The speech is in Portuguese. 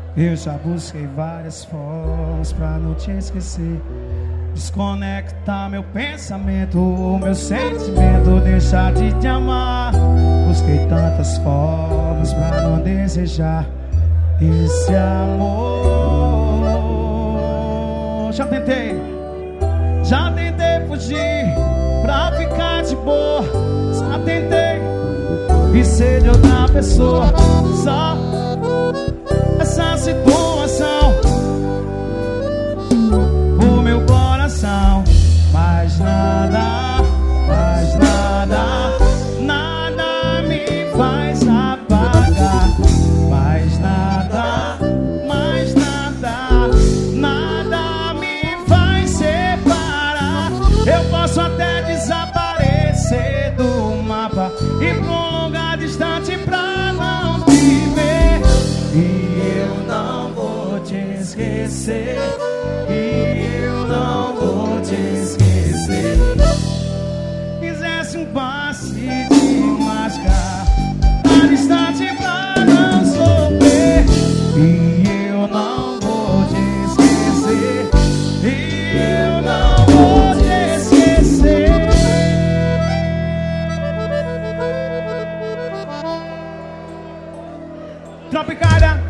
Eu já busquei várias formas pra não te esquecer. Desconectar meu pensamento, meu sentimento, deixar de te amar. Busquei tantas formas pra não desejar esse amor. Já tentei fugir pra ficar de boa. Já tentei e ser de outra pessoa. Só essa situação, o meu coração. Mas nada, nada me faz apagar. Mas nada, nada me faz separar. Eu posso até desaparecer do mapa e pra um lugar distante pra não te ver. E eu não vou te esquecer. E eu não vou te esquecer. Fizesse um passe de mascar a distante pra não sofrer. E eu não vou te esquecer. E eu não vou te esquecer. Tropicália.